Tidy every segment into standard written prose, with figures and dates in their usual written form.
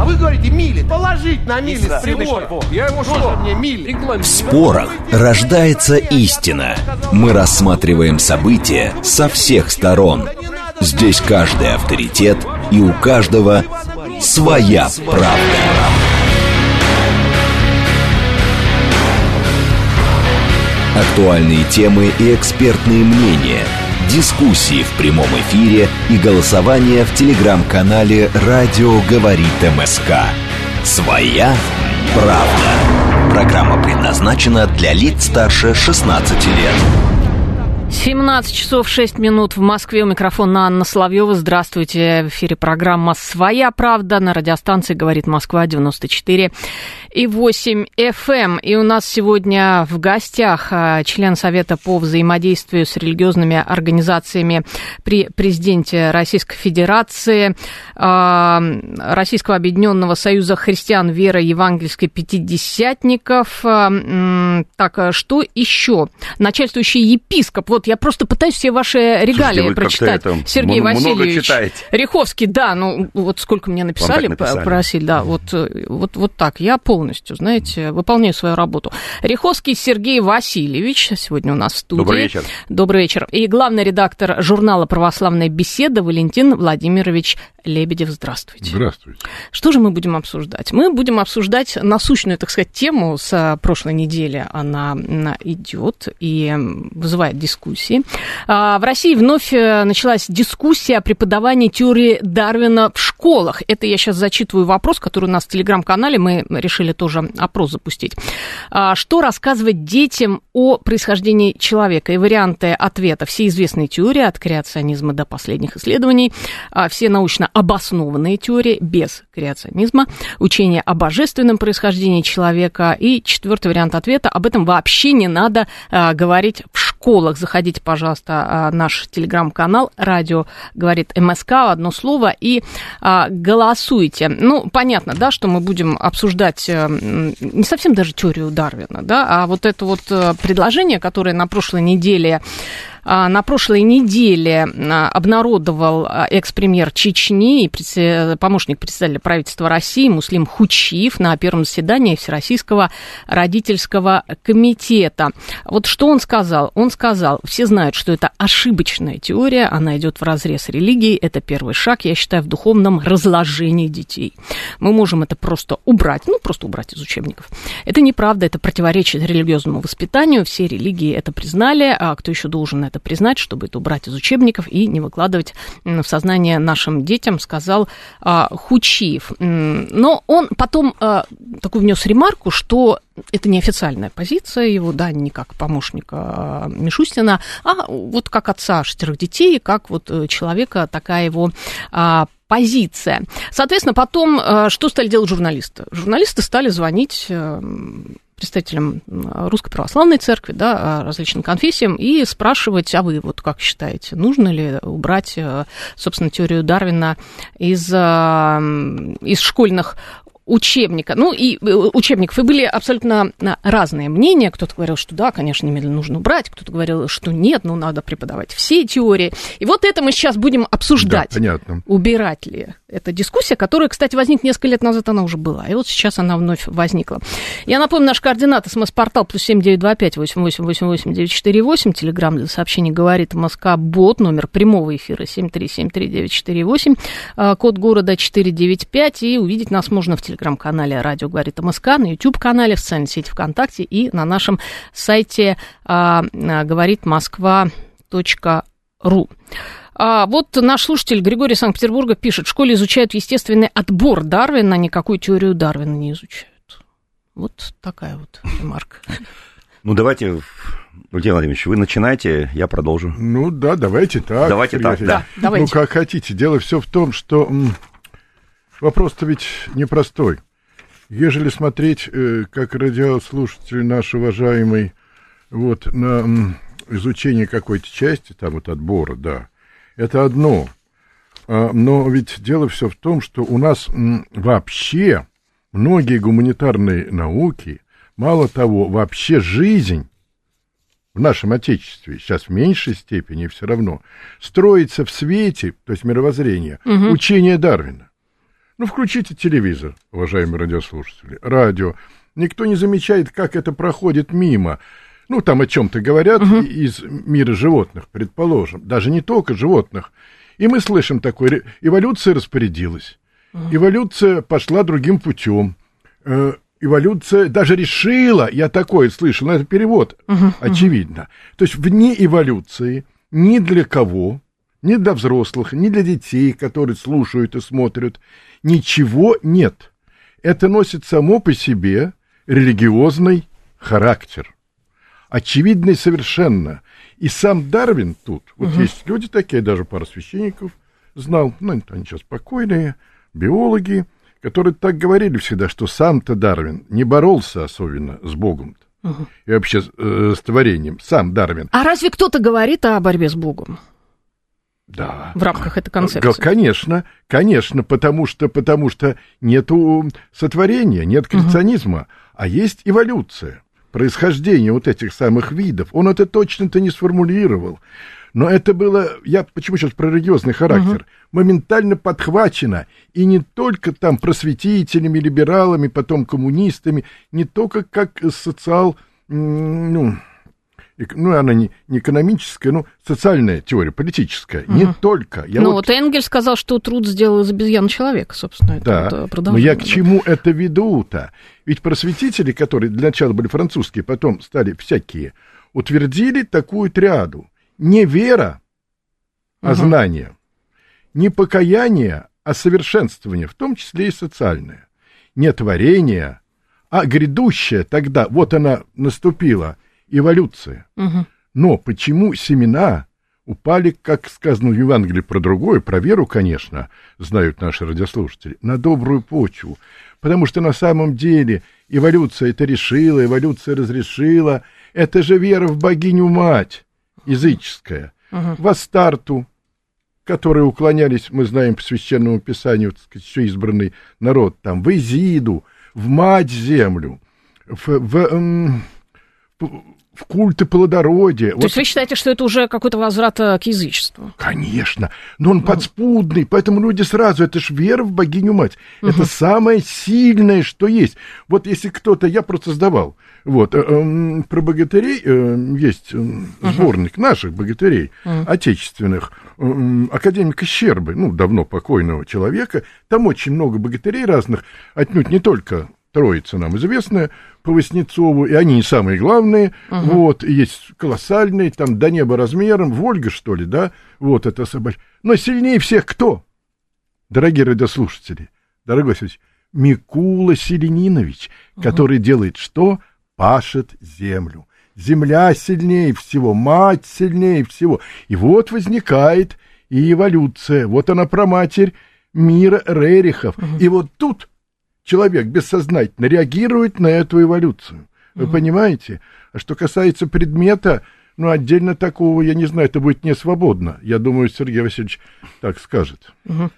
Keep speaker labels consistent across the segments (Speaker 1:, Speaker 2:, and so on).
Speaker 1: вы говорите милит. Положить на милит прибор.
Speaker 2: Я его что?
Speaker 1: Мне милит.
Speaker 3: В спорах рождается истина. Мы рассматриваем события со всех сторон. Здесь каждый авторитет, и у каждого своя правда. Актуальные темы и экспертные мнения, дискуссии в прямом эфире и голосование в телеграм-канале «Радио говорит МСК». «Своя правда». Программа предназначена для лиц старше 16 лет.
Speaker 4: 17 часов 6 минут в Москве. У микрофона Анна Соловьева. Здравствуйте. В эфире программа «Своя правда» на радиостанции «Говорит Москва» 94,8 FM. И у нас сегодня в гостях член Совета по взаимодействию с религиозными организациями при президенте Российской Федерации, Российского объединенного союза христиан веры евангельской пятидесятников. Так, что еще? Начальствующий епископ. Вот я просто пытаюсь все ваши регалии прочитать. Сергей Васильевич Ряховский, да, ну вот сколько мне написали, просили, да, вот так, я полностью, знаете, выполняю свою работу. Ряховский Сергей Васильевич сегодня у нас в студии.
Speaker 2: Добрый вечер.
Speaker 4: Добрый вечер. И главный редактор журнала «Православная беседа» Валентин Владимирович Лебедев. Здравствуйте.
Speaker 5: Здравствуйте.
Speaker 4: Что же мы будем обсуждать? Мы будем обсуждать насущную, так сказать, тему с прошлой недели. Она идет и вызывает дискуссии. В России вновь началась дискуссия о преподавании теории Дарвина в школах. Это я сейчас зачитываю вопрос, который у нас в телеграм-канале. Мы решили тоже опрос запустить. Что рассказывать детям о происхождении человека? И варианты ответа. Все известные теории, от креационизма до последних исследований. Все научно обоснованные теории без креационизма. Учение о божественном происхождении человека. И четвертый вариант ответа. Об этом вообще не надо говорить в школах. Заходите, пожалуйста, наш телеграм-канал «Радио говорит МСК», одно слово, и голосуйте. Ну, понятно, да, что мы будем обсуждать не совсем даже теорию Дарвина, да, а вот это вот предложение, которое на прошлой неделе обнародовал экс-премьер Чечни и помощник председателя правительства России Муслим Хучиев на первом заседании Всероссийского родительского комитета. Вот что он сказал? Он сказал, все знают, что это ошибочная теория, она идет вразрез религии, это первый шаг, я считаю, в духовном разложении детей. Мы можем это просто убрать, просто убрать из учебников. Это неправда, это противоречит религиозному воспитанию, все религии это признали, а кто еще должен это признать, чтобы это убрать из учебников и не выкладывать в сознание нашим детям, сказал Хучиев. Но он потом такую внес ремарку, что это неофициальная позиция его, да, не как помощника Мишустина, а вот как отца 6 детей, как вот человека, такая его позиция. Соответственно, потом что стали делать журналисты? Журналисты стали звонить представителям Русской Православной Церкви, да, различным конфессиям, и спрашивать, а вы вот как считаете, нужно ли убрать, собственно, теорию Дарвина из школьных учебников, учебников, и были абсолютно разные мнения. Кто-то говорил, что да, конечно, немедленно нужно убрать, кто-то говорил, что нет, надо преподавать все теории. И вот это мы сейчас будем обсуждать. Да, понятно. Убирать ли? Это дискуссия, которая, кстати, возникла несколько лет назад, она уже была, и вот сейчас она вновь возникла. Я напомню, наш координат, СМС-портал +7 925 8888 948, телеграмм для сообщений «Говорит МСК», бот, номер прямого эфира 7373948, код города 495, и увидеть нас можно в телеграм-канале «Радио говорит МСК», на YouTube-канале, в социальной сети ВКонтакте и на нашем сайте говоритмосква.ру. Вот наш слушатель Григорий из Санкт-Петербурга пишет, в школе изучают естественный отбор Дарвина, никакую теорию Дарвина не изучают. Вот такая вот ремарка.
Speaker 2: Давайте, Владимир Владимирович, вы начинайте, я продолжу.
Speaker 5: Да, давайте так.
Speaker 2: Давайте так, да.
Speaker 4: Давайте.
Speaker 5: Как хотите. Дело все в том, что вопрос-то ведь непростой. Ежели смотреть, как радиослушатель наш уважаемый, на изучение какой-то части, там отбора, да, это одно. Но ведь дело все в том, что у нас вообще многие гуманитарные науки, мало того, вообще жизнь в нашем Отечестве, сейчас в меньшей степени все равно, строится в свете, то есть мировоззрение, учения Дарвина. Ну, включите телевизор, уважаемые радиослушатели, радио. Никто не замечает, как это проходит мимо. Ну, там о чем-то говорят из мира животных, предположим. Даже не только животных. И мы слышим такое, эволюция распорядилась. Эволюция пошла другим путем. Эволюция даже решила, я такое слышал, но это перевод, очевидно. То есть вне эволюции ни для кого, ни для взрослых, ни для детей, которые слушают и смотрят, ничего нет. Это носит само по себе религиозный характер. Очевидный совершенно. И сам Дарвин тут, вот есть люди такие, даже пара священников знал, ну, они сейчас покойные, биологи, которые так говорили всегда, что сам-то Дарвин не боролся особенно с Богом и вообще с творением, сам Дарвин.
Speaker 4: А разве кто-то говорит о борьбе с Богом?
Speaker 5: Да.
Speaker 4: В рамках этой концепции?
Speaker 5: Конечно, потому что нету сотворения, нет креационизма, а есть эволюция, происхождение вот этих самых видов. Он это точно-то не сформулировал. Но это было, я почему сейчас про религиозный характер, моментально подхвачено, и не только там просветителями, либералами, потом коммунистами, не только как она не экономическая, социальная теория, политическая, не только.
Speaker 4: Вот Энгельс сказал, что труд сделал из обезьян человека, собственно,
Speaker 5: да, но я к чему это веду-то? Ведь просветители, которые для начала были французские, потом стали всякие, утвердили такую триаду. Не вера, а знание. Не покаяние, а совершенствование, в том числе и социальное. Не творение, а грядущее тогда, вот она наступила, эволюция. Но почему семена упали, как сказано в Евангелии про другое, про веру, конечно, знают наши радиослушатели, на добрую почву? Потому что на самом деле эволюция это решила, эволюция разрешила. Это же вера в богиню-мать языческая, в Астарту, которые уклонялись, мы знаем по Священному Писанию, так сказать, еще избранный народ, там, в Изиду, в Мать-Землю, в культы плодородия.
Speaker 4: То есть вы считаете, что это уже какой-то возврат к язычеству?
Speaker 5: Конечно, но он подспудный, поэтому люди сразу, это ж вера в богиню-мать, это самое сильное, что есть. Вот если кто-то, я просто сдавал, про богатырей есть сборник наших богатырей, отечественных, академика Щербы, давно покойного человека, там очень много богатырей разных, отнюдь не только Троица нам известная по Васнецову, и они не самые главные, есть колоссальные, там до неба размером, Вольга, что ли, да, это собачья. Но сильнее всех кто? Дорогие радиослушатели, дорогой Сергей, Микула Селенинович, который делает что? Пашет землю. Земля сильнее всего, мать сильнее всего. И вот возникает и эволюция, вот она праматерь мира Рерихов. И вот тут человек бессознательно реагирует на эту эволюцию. Вы понимаете? А что касается предмета, отдельно такого, я не знаю, это будет не свободно. Я думаю, Сергей Васильевич так скажет.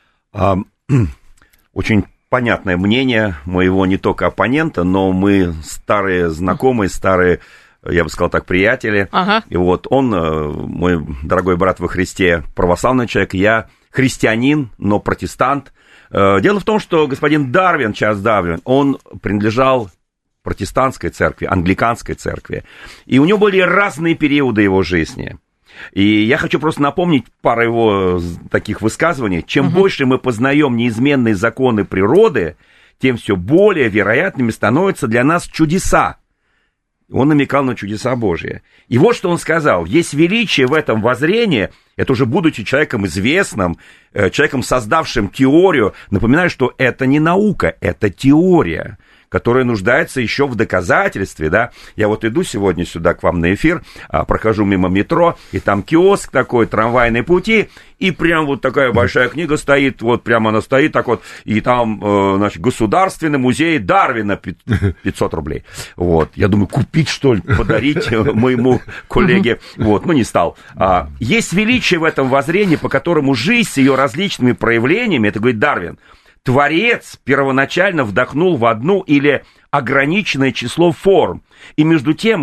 Speaker 2: Очень понятное мнение моего не только оппонента, но мы старые знакомые, старые, я бы сказал так, приятели. И вот он, мой дорогой брат во Христе, православный человек, я христианин, но протестант. Дело в том, что господин Дарвин, Чарльз Дарвин, он принадлежал протестантской церкви, англиканской церкви, и у него были разные периоды его жизни. И я хочу просто напомнить пару его таких высказываний. Чем больше мы познаем неизменные законы природы, тем все более вероятными становятся для нас чудеса. Он намекал на чудеса Божьи. И вот что он сказал. Есть величие в этом воззрении, это уже будучи человеком известным, человеком, создавшим теорию. Напоминаю, что это не наука, это теория, которая нуждается еще в доказательстве, да. Я вот иду сегодня сюда к вам на эфир, прохожу мимо метро, и там киоск такой, трамвайные пути, и прям вот такая большая книга стоит, вот прямо она стоит так вот, и там, значит, Государственный музей Дарвина, 500 рублей. Вот, я думаю, купить, что ли, подарить моему коллеге, вот, не стал. Есть величие в этом воззрении, по которому жизнь с ее различными проявлениями, это говорит Дарвин, Творец первоначально вдохнул в одну или ограниченное число форм, и между тем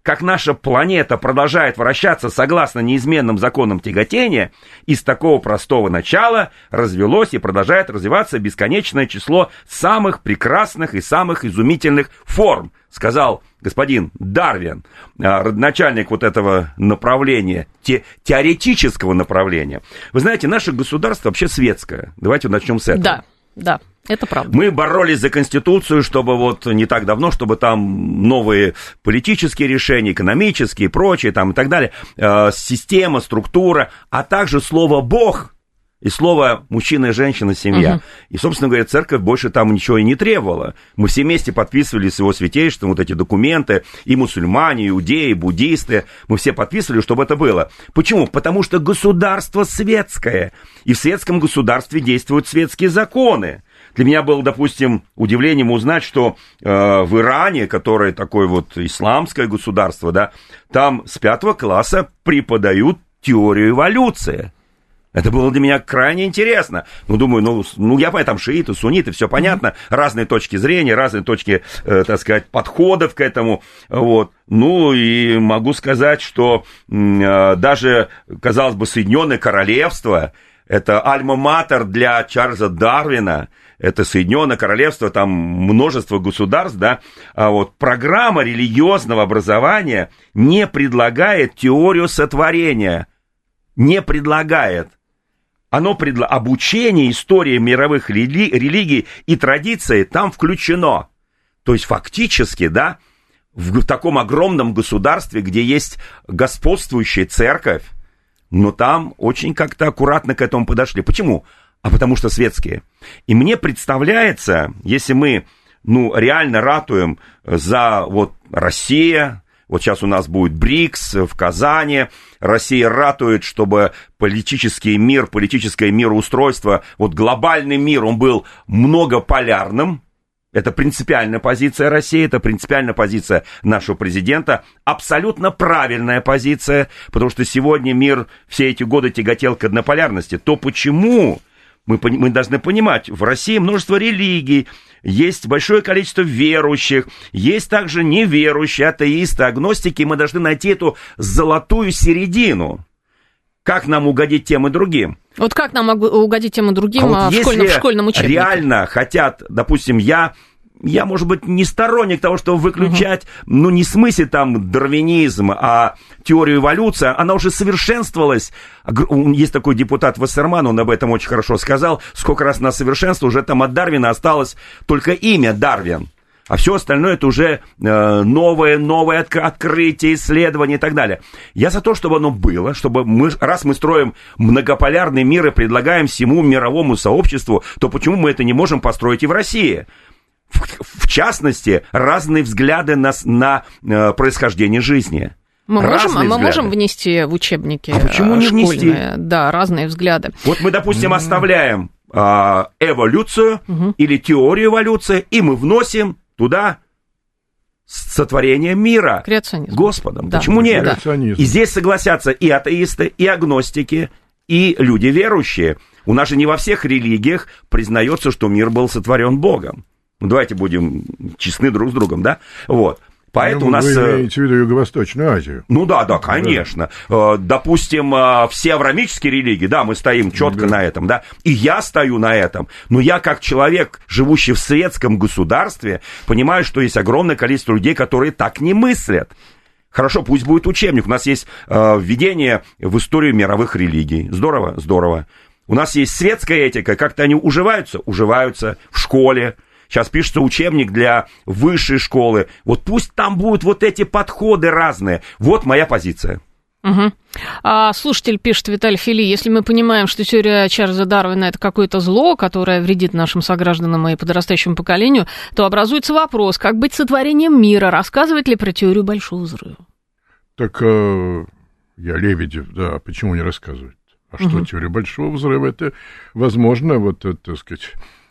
Speaker 2: как наша планета продолжает вращаться согласно неизменным законам тяготения, из такого простого начала развелось и продолжает развиваться бесконечное число самых прекрасных и самых изумительных форм, сказал господин Дарвин, родоначальник вот этого направления, теоретического направления. Вы знаете, наше государство вообще светское. Давайте начнем с этого.
Speaker 4: Да. Это правда.
Speaker 2: Мы боролись за Конституцию, чтобы вот не так давно, чтобы там новые политические решения, экономические, прочие, там и так далее, система, структура, а также слово «Бог» и слово «мужчина и женщина, семья». И, собственно говоря, церковь больше там ничего и не требовала. Мы все вместе подписывали с его святейшеством вот эти документы, и мусульмане, и иудеи, и буддисты, мы все подписывали, чтобы это было. Почему? Потому что государство светское, и в светском государстве действуют светские законы. Для меня было, допустим, удивлением узнать, что в Иране, которое такое вот исламское государство, да, там с 5 класса преподают теорию эволюции. Это было для меня крайне интересно. Думаю, я понимаю, там шииты, сунниты, все понятно, разные точки зрения, разные точки, так сказать, подходов к этому, вот. И могу сказать, что даже, казалось бы, Соединенное Королевство, это альма-матер для Чарльза Дарвина, это Соединенное Королевство, там множество государств, да, а вот программа религиозного образования не предлагает теорию сотворения, не предлагает. Обучение истории мировых религий и традиций там включено. То есть фактически, да, в таком огромном государстве, где есть господствующая церковь, но там очень как-то аккуратно к этому подошли. Почему? Потому что светские. И мне представляется, если мы, реально ратуем за Россия, вот сейчас у нас будет БРИКС в Казани, Россия ратует, чтобы политическое мироустройство, глобальный мир, он был многополярным. Это принципиальная позиция России, это принципиальная позиция нашего президента, абсолютно правильная позиция, потому что сегодня мир все эти годы тяготел к однополярности. То почему? Мы должны понимать, в России множество религий, есть большое количество верующих, есть также неверующие, атеисты, агностики, и мы должны найти эту золотую середину. Как нам угодить тем и другим?
Speaker 4: Вот как нам угодить тем и другим в школьном учебнике?
Speaker 2: Реально хотят, допустим, я, может быть, не сторонник того, чтобы выключать, не в смысле там дарвинизм, а теорию эволюции, она уже совершенствовалась. Есть такой депутат Вассерман, он об этом очень хорошо сказал, сколько раз она совершенствовалась, уже там от Дарвина осталось только имя Дарвин. А все остальное это уже новое открытие, исследования и так далее. Я за то, чтобы оно было, чтобы раз мы строим многополярный мир и предлагаем всему мировому сообществу, то почему мы это не можем построить и в России? В частности, разные взгляды на происхождение жизни.
Speaker 4: Мы можем внести в учебники
Speaker 2: почему не внести?
Speaker 4: Да, разные взгляды.
Speaker 2: Вот мы, допустим, оставляем эволюцию или теорию эволюции, и мы вносим туда сотворение мира Господом. Да. Почему нет? Да. И здесь согласятся и атеисты, и агностики, и люди верующие. У нас же не во всех религиях признается, что мир был сотворен Богом. Давайте будем честны друг с другом, да? Вот. Поэтому у нас...
Speaker 5: Вы имеете в виду Юго-Восточную Азию?
Speaker 2: Да, конечно. Да. Допустим, все авраамические религии, да, мы стоим четко на этом, да, и я стою на этом, но я как человек, живущий в светском государстве, понимаю, что есть огромное количество людей, которые так не мыслят. Хорошо, пусть будет учебник, у нас есть введение в историю мировых религий. Здорово, здорово. У нас есть светская этика, как-то они уживаются в школе. Сейчас пишется учебник для высшей школы. Вот пусть там будут вот эти подходы разные. Вот моя позиция.
Speaker 4: Слушатель пишет, Виталий Фили, если мы понимаем, что теория Чарльза Дарвина – это какое-то зло, которое вредит нашим согражданам и подрастающему поколению, то образуется вопрос, как быть сотворением мира? Рассказывает ли про теорию Большого Взрыва?
Speaker 5: Так я Лебедев, да, почему не рассказывает? А что теория Большого Взрыва? Это, возможно, так сказать...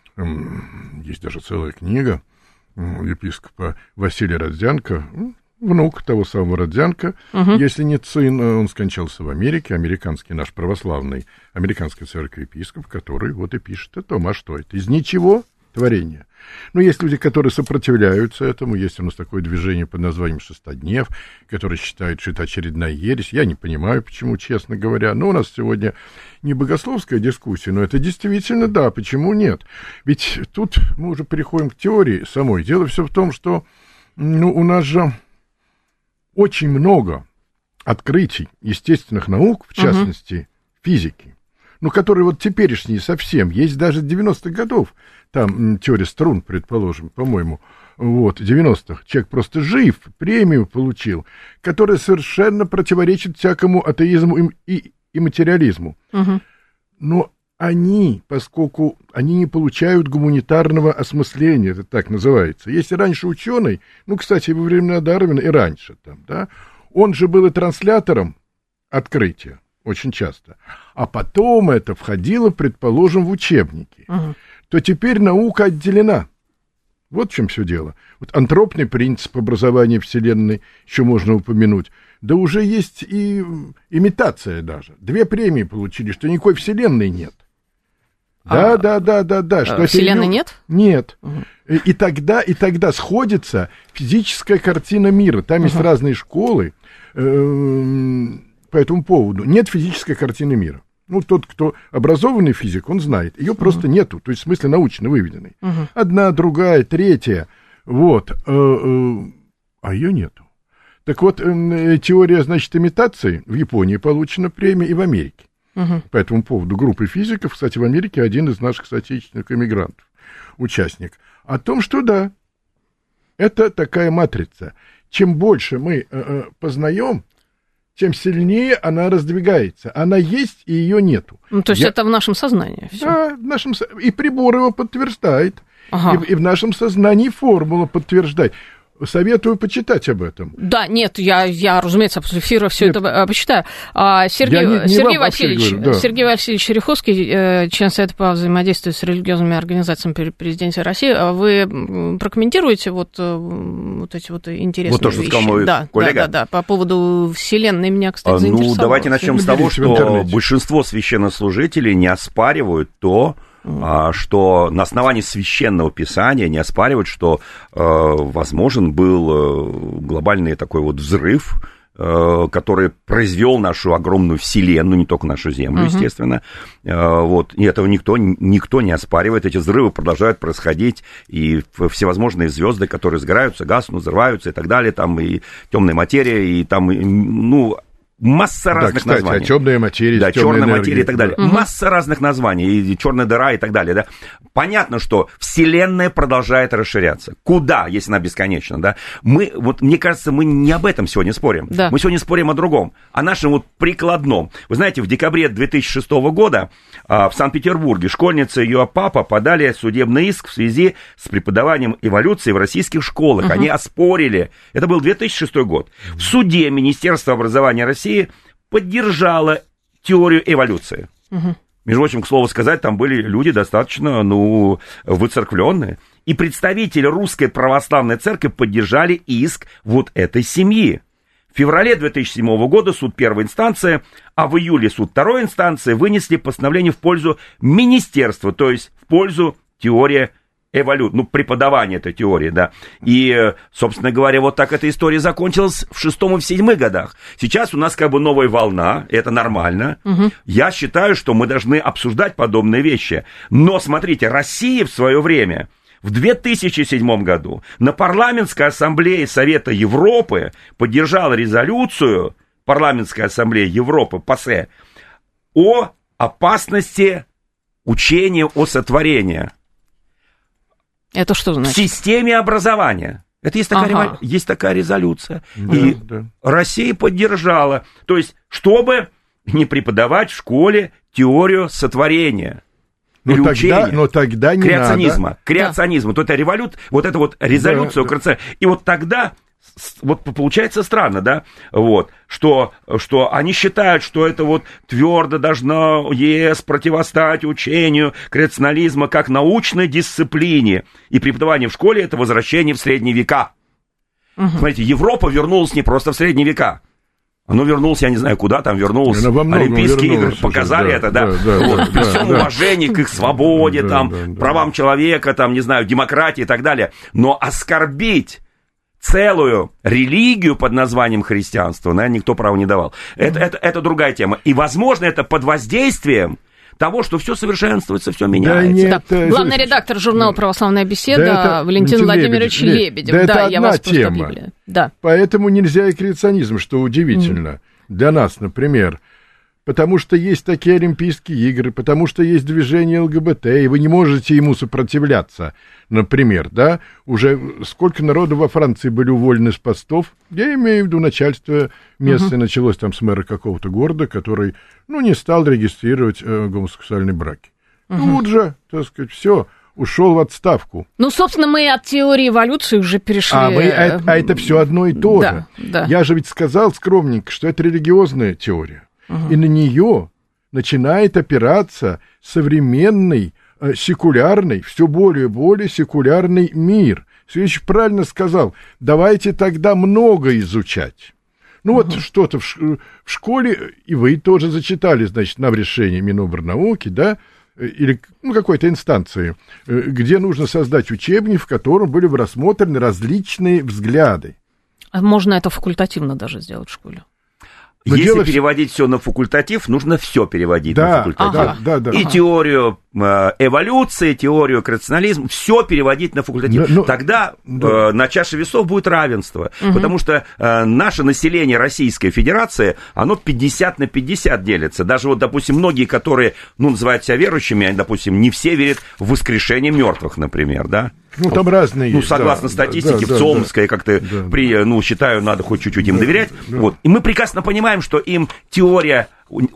Speaker 5: Есть даже целая книга епископа Василия Родзянко, внук того самого Родзянко, если нет сын, он скончался в Америке, американский наш православный, американской церкви епископ, который вот и пишет о том, а что это? Из ничего творения. Но есть люди, которые сопротивляются этому. Есть у нас такое движение под названием «Шестоднев», которое считает, что это очередная ересь. Я не понимаю, почему, честно говоря. Но у нас сегодня не богословская дискуссия, но это действительно да, почему нет? Ведь тут мы уже переходим к теории самой. Дело все в том, что у нас же очень много открытий естественных наук, в частности, физики, которые вот теперешние совсем, есть даже 90-х годов, там теория струн, предположим, по-моему, 90-х, человек просто жив, премию получил, которая совершенно противоречит всякому атеизму и материализму. Но они, поскольку они не получают гуманитарного осмысления, это так называется. Если раньше ученый, кстати, во времена Дарвина и раньше, он же был и транслятором открытия, очень часто. А потом это входило, предположим, в учебники. То теперь наука отделена. Вот в чем все дело. Вот антропный принцип образования Вселенной еще можно упомянуть. Да уже есть и имитация даже. 2 премии получили, что никакой Вселенной нет. Да. Что
Speaker 4: Вселенной нет?
Speaker 5: Нет. И тогда сходится физическая картина мира. Там есть разные школы по этому поводу. Нет физической картины мира. Тот, кто образованный физик, он знает. Ее просто нету, то есть в смысле научно выведенной. Одна, другая, третья. А ее нету. Так вот, теория, имитации в Японии получена премия и в Америке. По этому поводу группы физиков, кстати, в Америке один из наших соотечественных эмигрантов, участник, о том, что да, это такая матрица. Чем больше мы познаем, тем сильнее она раздвигается. Она есть, и ее нету.
Speaker 4: То есть это в нашем сознании всё.
Speaker 5: Да, и прибор его подтверждает. И в нашем сознании формула подтверждает. Советую почитать об этом.
Speaker 4: Да, нет, я разумеется, после эфира все это почитаю. Сергей Васильевич Ряховский, член Совета по взаимодействию с религиозными организациями при президенте России, вы прокомментируете вот эти вот интересные
Speaker 2: вот то, что
Speaker 4: вещи?
Speaker 2: Сказал мой коллега?
Speaker 4: Да, по поводу Вселенной меня, кстати, заинтересовало.
Speaker 2: Давайте начнем с того, что большинство священнослужителей не оспаривают то, что на основании священного писания не оспаривают, что возможен был глобальный такой вот взрыв, который произвел нашу огромную вселенную, не только нашу Землю, естественно. И этого никто не оспаривает. Эти взрывы продолжают происходить, и всевозможные звезды, которые сгораются, гаснут, взрываются и так далее, там и темная материя, и там, масса разных названий.
Speaker 5: Темная материя,
Speaker 2: да, черная материя и так далее. Масса разных названий, и черная дыра и так далее. Да. Понятно, что Вселенная продолжает расширяться. Куда, если она бесконечна? Да? Мне кажется, мы не об этом сегодня спорим.
Speaker 4: Да.
Speaker 2: Мы сегодня спорим о другом, о нашем прикладном. Вы знаете, в декабре 2006 года в Санкт-Петербурге школьница и ее папа подали судебный иск в связи с преподаванием эволюции в российских школах. Они оспорили. Это был 2006 год. В суде Министерство образования России поддержала теорию эволюции. Между прочим, к слову сказать, там были люди достаточно, выцерквленные. И представители Русской Православной Церкви поддержали иск вот этой семьи. В феврале 2007 года суд первой инстанции, а в июле суд второй инстанции вынесли постановление в пользу министерства, то есть в пользу теории эволюции, преподавание этой теории, да. И, собственно говоря, вот так эта история закончилась в 6 и в 7 годах. Сейчас у нас новая волна, это нормально. Я считаю, что мы должны обсуждать подобные вещи. Но, смотрите, Россия в свое время, в 2007 году, на парламентской ассамблее Совета Европы поддержала резолюцию парламентской ассамблеи Европы, ПАСЕ, о опасности учения о сотворении.
Speaker 4: Это что значит?
Speaker 2: В системе образования. Это есть такая резолюция. И Россия поддержала. То есть, чтобы не преподавать в школе теорию сотворения.
Speaker 5: Но тогда не
Speaker 2: креационизма.
Speaker 5: надо.
Speaker 2: Креационизма. Вот эта резолюция. Да. И вот тогда получается странно, да, что они считают, что это твердо должно ЕС противостоять учению креационализма как научной дисциплине, и преподавание в школе — это возвращение в средние века. Смотрите, Европа вернулась не просто в средние века, Ну, вернулся, я не знаю, куда там вернулся. Олимпийские игры показали это, да. При всем уважении к их свободе, правам человека, не знаю, демократии и так далее. Но оскорбить целую религию под названием христианство, наверное, никто права не давал. Это другая тема. И, возможно, это под воздействием того, что все совершенствуется, все меняется.
Speaker 4: Главный редактор журнала «Православная беседа» Валентин Владимирович Лебедев.
Speaker 5: Да, это одна тема. Поэтому нельзя и креационизм, что удивительно. Для нас, например. Потому что есть такие Олимпийские игры, потому что есть движение ЛГБТ, и вы не можете ему сопротивляться, например, да? Уже сколько народу во Франции были уволены с постов, я имею в виду начальство местное, началось там с мэра какого-то города, который, не стал регистрировать гомосексуальные браки. Тут же, так сказать, все, ушел в отставку.
Speaker 4: Собственно, мы от теории эволюции уже перешли.
Speaker 5: А это все одно и то же. Да. Я же ведь сказал скромненько, что это религиозная теория. И на нее начинает опираться современный, секулярный, все более и более секулярный мир. Сергеевич правильно сказал, давайте тогда много изучать. Что-то в школе, и вы тоже зачитали, значит, на решение Минобрнауки, да, или какой-то инстанции, где нужно создать учебник, в котором были бы рассмотрены различные взгляды.
Speaker 4: Можно это факультативно даже сделать в школе.
Speaker 2: Если переводить все на факультатив, нужно все переводить на факультатив. Да. И теорию эволюции, теорию креационизма, все переводить на факультатив. Тогда на чаше весов будет равенство. Потому что наше население Российской Федерации, оно 50 на 50 делится. Даже допустим, многие, которые, называют себя верующими, они, допустим, не все верят в воскрешение мертвых, например, да?
Speaker 5: Там разные есть.
Speaker 2: Согласно статистике, в ЦИОМовской, как-то считаю, надо хоть чуть-чуть им доверять. И мы прекрасно понимаем, что им теория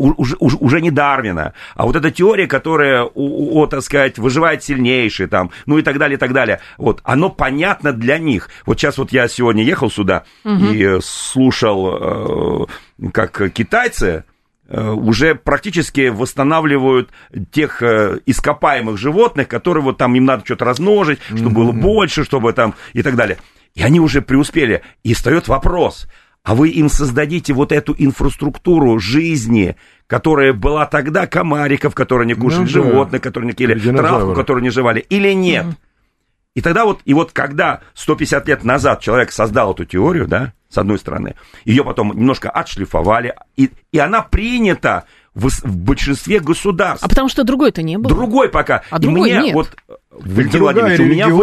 Speaker 2: уже не Дарвина, а вот эта теория, которая, так сказать, выживает сильнейший, и так далее, и так далее. Оно понятно для них. Сейчас я сегодня ехал сюда и слушал, как китайцы уже практически восстанавливают тех ископаемых животных, которые им надо что-то размножить, чтобы было больше, чтобы и так далее. И они уже преуспели. И встает вопрос, а вы им создадите эту инфраструктуру жизни, которая была тогда, комариков, которые не кушали, животных, которые не ели травку, которые не жевали, или нет? И тогда когда 150 лет назад человек создал эту теорию, да, с одной стороны, ее потом немножко отшлифовали, и она принята в большинстве государств.
Speaker 4: А потому что другой-то не было.
Speaker 2: Другой пока.
Speaker 4: А другой нет.
Speaker 2: Валентин Владимирович,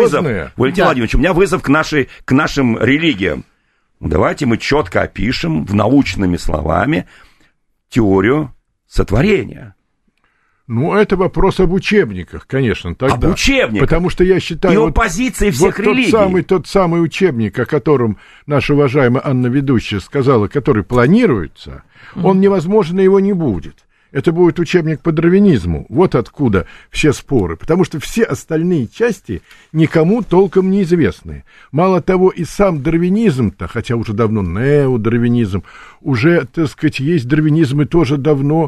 Speaker 2: у меня вызов к нашим религиям. Давайте мы четко опишем вннаучными словами теорию сотворения.
Speaker 5: Это вопрос об учебниках, конечно, тогда.
Speaker 2: Об учебниках.
Speaker 5: Потому что я считаю...
Speaker 2: И о позиции всех религий.
Speaker 5: Тот самый учебник, о котором наша уважаемая Анна ведущая сказала, который планируется, он невозможно, его не будет. Это будет учебник по дарвинизму. Вот откуда все споры. Потому что все остальные части никому толком не известны. Мало того, и сам дарвинизм-то, хотя уже давно неодарвинизм, уже, так сказать, есть дарвинизм и тоже давно,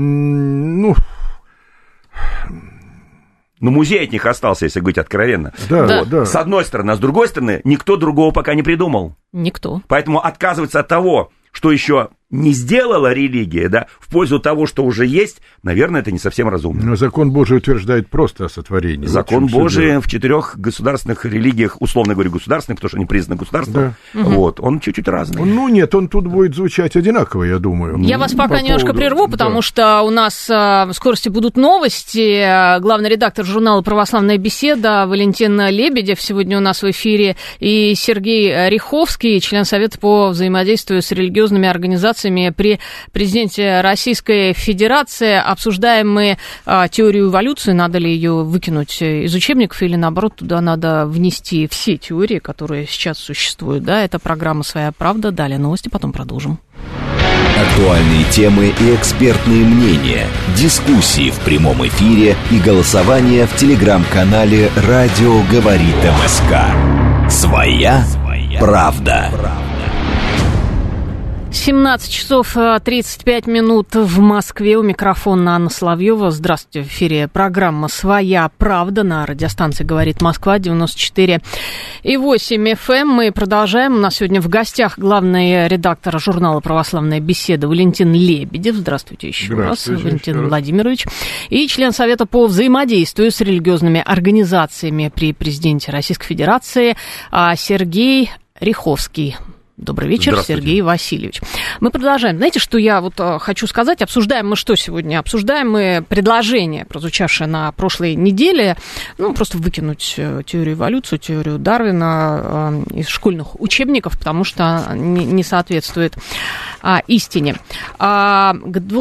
Speaker 2: музей от них остался, если говорить откровенно.
Speaker 5: Да.
Speaker 2: С одной стороны, а с другой стороны, никто другого пока не придумал.
Speaker 4: Никто.
Speaker 2: Поэтому отказываться от того, что еще не сделала религия, да, в пользу того, что уже есть, наверное, это не совсем разумно.
Speaker 5: Но закон Божий утверждает просто о сотворении.
Speaker 2: Закон Божий в 4 государственных религиях, условно говоря, государственных, потому что они признаны государством, он чуть-чуть разный.
Speaker 5: Нет, он тут будет звучать одинаково, я думаю.
Speaker 4: Я вас пока немножко прерву, потому что у нас в скорости будут новости. Главный редактор журнала «Православная беседа» Валентин Лебедев сегодня у нас в эфире, и Сергей Риховский, член Совета по взаимодействию с религиозными организациями при президенте Российской Федерации. Обсуждаем мы теорию эволюции, надо ли ее выкинуть из учебников или, наоборот, туда надо внести все теории, которые сейчас существуют. Да, это программа «Своя правда». Далее новости, потом продолжим.
Speaker 3: Актуальные темы и экспертные мнения, дискуссии в прямом эфире и голосование в телеграм-канале «Радио говорит МСК». «Своя правда».
Speaker 4: 17 часов 35 минут в Москве. У микрофона Анна Соловьева. Здравствуйте. В эфире программа «Своя правда» на радиостанции «Говорит Москва» 94,8 FM. Мы продолжаем. У нас сегодня в гостях главный редактор журнала «Православная беседа» Валентин Лебедев. Здравствуйте еще раз, Валентин Владимирович. И член Совета по взаимодействию с религиозными организациями при президенте Российской Федерации Сергей Риховский. Добрый вечер, Сергей Васильевич. Мы продолжаем. Знаете, что я вот хочу сказать? Обсуждаем мы что сегодня? Обсуждаем мы предложение, прозвучавшее на прошлой неделе, просто выкинуть теорию эволюции, теорию Дарвина из школьных учебников, потому что не соответствует истине. К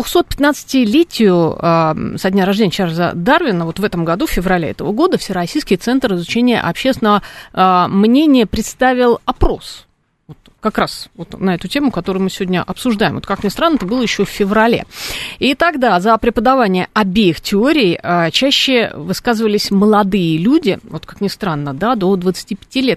Speaker 4: 215-летию со дня рождения Чарльза Дарвина, вот в этом году, в феврале этого года, Всероссийский центр изучения общественного мнения представил опрос. Как раз вот на эту тему, которую мы сегодня обсуждаем. Вот, как ни странно, это было еще в феврале. И тогда за преподавание обеих теорий чаще высказывались молодые люди, вот как ни странно, да, до 25 лет.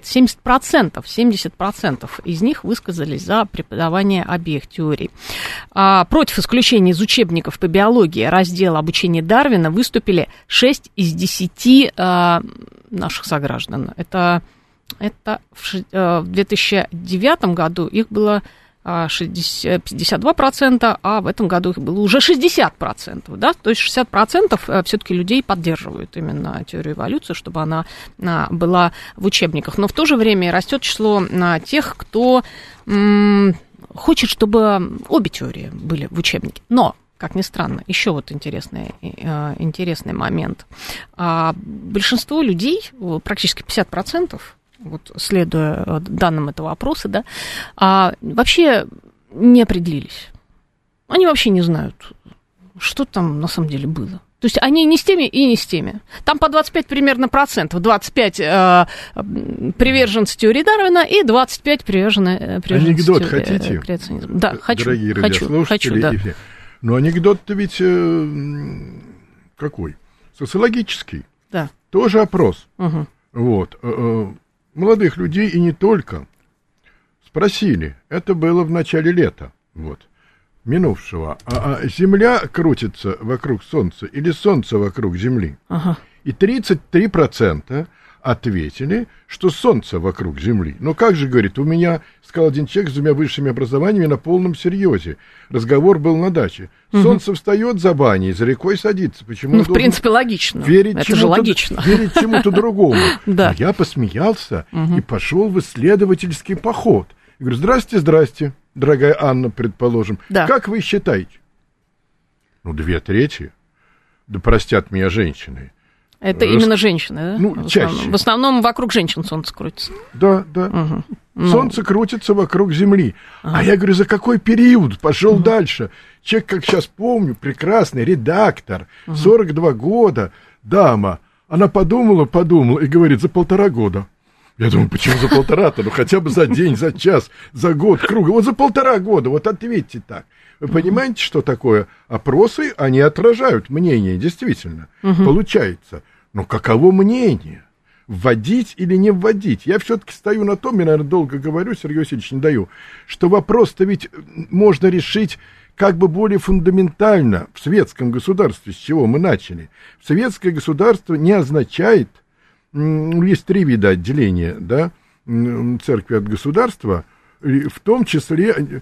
Speaker 4: 70% из них высказались за преподавание обеих теорий. Против исключения из учебников по биологии раздела обучения Дарвина выступили 6 из 10 наших сограждан. Это в 2009 году их было 52%, а в этом году их было уже 60%. Да? То есть 60% все-таки людей поддерживают именно теорию эволюции, чтобы она была в учебниках. Но в то же время растет число тех, кто хочет, чтобы обе теории были в учебнике. Но как ни странно, еще вот интересный момент. Большинство людей, практически 50%, вот, следуя данным этого опроса, да, вообще не определились. Они вообще не знают, что там на самом деле было. То есть они не с теми и не с теми. Там по 25 примерно процентов. 25 приверженцы теории Дарвина и 25 приверженцы
Speaker 5: анекдот хотите?
Speaker 4: Да,
Speaker 5: дорогие радиослушатели.
Speaker 4: Да.
Speaker 5: Но анекдот-то ведь какой? Социологический.
Speaker 4: Да.
Speaker 5: Тоже опрос.
Speaker 4: Угу.
Speaker 5: Вот. Молодых людей и не только спросили. Это было в начале лета, вот, минувшего. Земля крутится вокруг Солнца или Солнце вокруг Земли?
Speaker 4: Ага.
Speaker 5: И 33% ответили, что Солнце вокруг Земли. Но как же, говорит, у меня, сказал один человек с 2 высшими образованиями на полном серьезе. Разговор был на даче. Солнце встает за баней, за рекой садится. Почему
Speaker 4: в принципе, логично.
Speaker 5: Это же логично. Верить чему-то другому.
Speaker 4: Да.
Speaker 5: А я посмеялся и пошел в исследовательский поход. Я говорю, здрасте, дорогая Анна, предположим.
Speaker 4: Да.
Speaker 5: Как вы считаете? 2/3. Да простят меня женщины.
Speaker 4: Это именно женщины, да?
Speaker 5: Чаще.
Speaker 4: В основном вокруг женщин солнце крутится.
Speaker 5: Да.
Speaker 4: Угу.
Speaker 5: Солнце крутится вокруг Земли. А я говорю, за какой период? Пошел дальше. Человек, как сейчас помню, прекрасный редактор, 42 года, дама. Она подумала и говорит, за 1,5 года. Я думаю, почему за 1,5? Хотя бы за день, за час, за год, круга. Вот за 1,5 года, вот ответьте так. Вы понимаете, что такое? Опросы, они отражают мнение, действительно. Получается. Но каково мнение? Вводить или не вводить? Я все-таки стою на том, я, наверное, долго говорю, Сергей Васильевич, не даю, что вопрос-то ведь можно решить как бы более фундаментально в светском государстве, с чего мы начали. Светское государство не означает, есть 3 вида отделения, да, церкви от государства, в том числе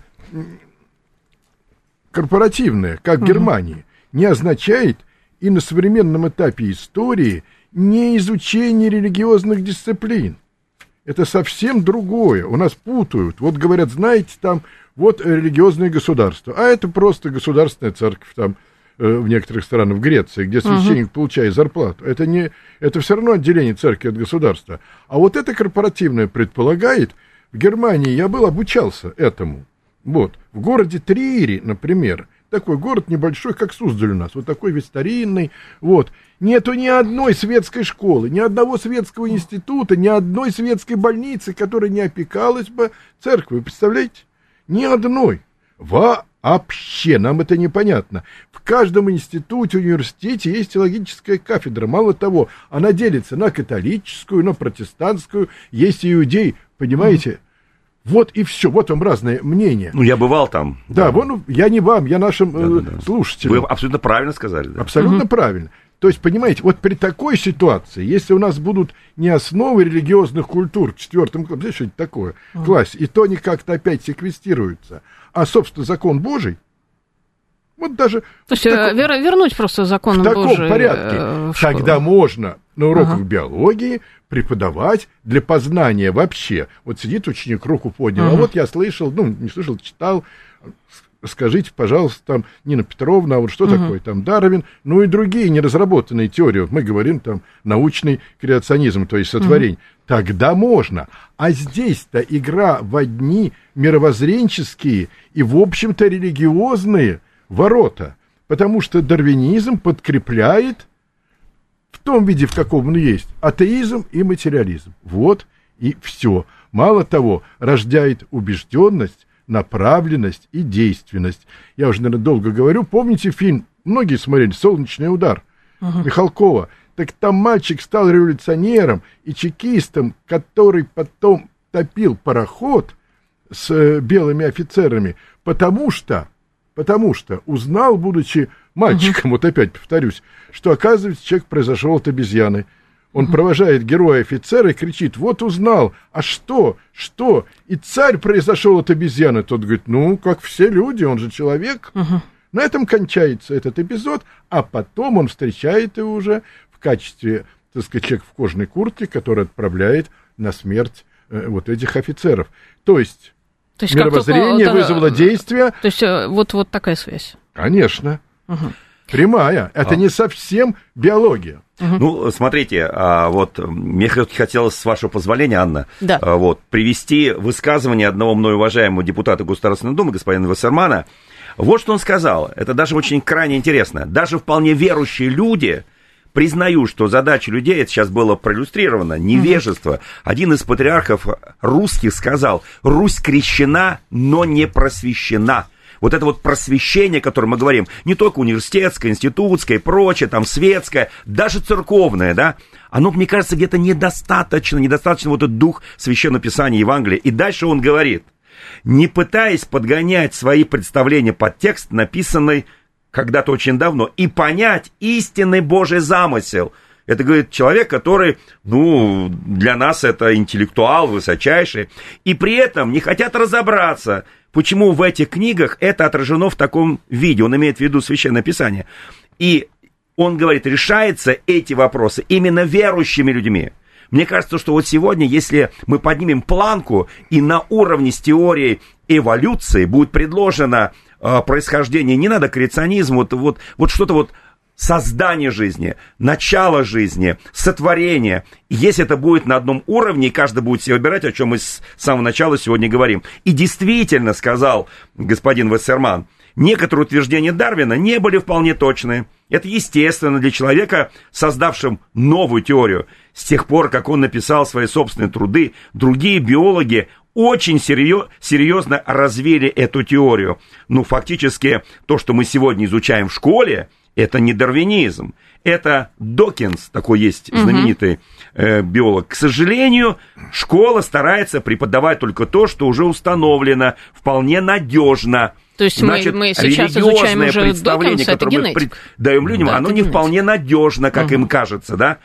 Speaker 5: корпоративное, как в Германии, не означает и на современном этапе истории не изучение религиозных дисциплин. Это совсем другое. У нас путают. Вот говорят, знаете, там вот религиозное государство, а это просто государственная церковь там в некоторых странах, в Греции, где священник получает зарплату. Это все равно отделение церкви от государства. А вот это корпоративное предполагает, в Германии я обучался этому. Вот, в городе Триере, например, такой город небольшой, как Суздаль у нас, вот такой весь старинный, вот, нету ни одной светской школы, ни одного светского института, ни одной светской больницы, которая не опекалась бы церковью, вы представляете? Ни одной. Вообще, нам это непонятно. В каждом институте, университете есть теологическая кафедра. Мало того, она делится на католическую, на протестантскую, есть иудеи, понимаете? Вот и все. Вот вам разные мнения.
Speaker 2: Ну, я бывал там.
Speaker 5: Да, я не вам, я нашим слушателям.
Speaker 2: Вы абсолютно правильно сказали. Да.
Speaker 5: Абсолютно правильно. То есть, понимаете, вот при такой ситуации, если у нас будут не основы религиозных культур в 4 классе, что-то такое, классе, и то они как-то опять секвестируются, а, собственно, закон Божий, вот даже...
Speaker 4: То есть вернуть просто закон Божий.
Speaker 5: В таком порядке. Тогда можно на уроках биологии преподавать для познания вообще. Вот сидит ученик, руку поднял, а вот я слышал, не слышал, читал... Скажите, пожалуйста, там, Нина Петровна, а вот что такое там Дарвин, и другие неразработанные теории. Вот мы говорим там научный креационизм, то есть сотворение. Тогда можно. А здесь-то игра в одни мировоззренческие и, в общем-то, религиозные ворота. Потому что дарвинизм подкрепляет в том виде, в каком он есть, атеизм и материализм. Вот и все. Мало того, рождает убежденность, направленность и действенность. Я уже, наверное, долго говорю. Помните фильм, многие смотрели, «Солнечный удар» Михалкова? Так там мальчик стал революционером и чекистом, который потом топил пароход с белыми офицерами, потому что узнал, будучи мальчиком, вот опять повторюсь, что, оказывается, человек произошел от обезьяны. Он провожает героя-офицера и кричит: вот узнал, а что? И царь произошел от обезьяны. Тот говорит: как все люди, он же человек. На этом кончается этот эпизод, а потом он встречает его уже в качестве, так сказать, человека в кожаной куртке, который отправляет на смерть вот этих офицеров. То есть мировоззрение вызвало действие.
Speaker 4: То есть вот такая связь.
Speaker 5: Конечно. Прямая. Это не совсем биология.
Speaker 2: Смотрите, вот мне хотелось, с вашего позволения, Анна, привести высказывание одного мной уважаемого депутата Государственной Думы, господина Вассермана. Вот что он сказал. Это даже очень крайне интересно. Даже вполне верующие люди признают, что задача людей, это сейчас было проиллюстрировано, невежество. Один из патриархов русских сказал: Русь крещена, но не просвещена. Вот это вот просвещение, о котором мы говорим, не только университетское, институтское, прочее, там, светское, даже церковное, да, оно, мне кажется, где-то недостаточно вот этот дух Священного Писания, Евангелия. И дальше он говорит: не пытаясь подгонять свои представления под текст, написанный когда-то очень давно, и понять истинный Божий замысел. Это, говорит, человек, который, для нас это интеллектуал высочайший, и при этом не хотят разобраться, почему в этих книгах это отражено в таком виде. Он имеет в виду Священное Писание. И он говорит, решаются эти вопросы именно верующими людьми. Мне кажется, что вот сегодня, если мы поднимем планку, и на уровне с теорией эволюции будет предложено происхождение, не надо креационизм, вот что-то вот, создание жизни, начало жизни, сотворение. Если это будет на одном уровне, и каждый будет себе выбирать, о чем мы с самого начала сегодня говорим. И действительно, сказал господин Вассерман, некоторые утверждения Дарвина не были вполне точны. Это естественно для человека, создавшим новую теорию. С тех пор, как он написал свои собственные труды, другие биологи очень серьезно развили эту теорию. Фактически, то, что мы сегодня изучаем в школе, это не дарвинизм, это Докинс, такой есть знаменитый биолог. К сожалению, школа старается преподавать только то, что уже установлено, вполне надежно.
Speaker 4: То есть мы сейчас изучаем уже
Speaker 2: представление, которое мы даем людям, оно не вполне надежно, как им кажется, да?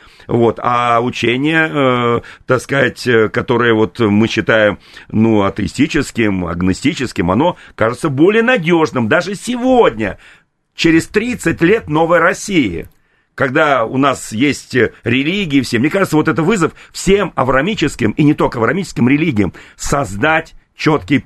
Speaker 2: А учение, так сказать, которое мы считаем, атеистическим, агностическим, оно кажется более надежным. Даже сегодня, через 30 лет новой России, когда у нас есть религии все, мне кажется, это вызов всем авраамическим, и не только авраамическим религиям, создать четкий,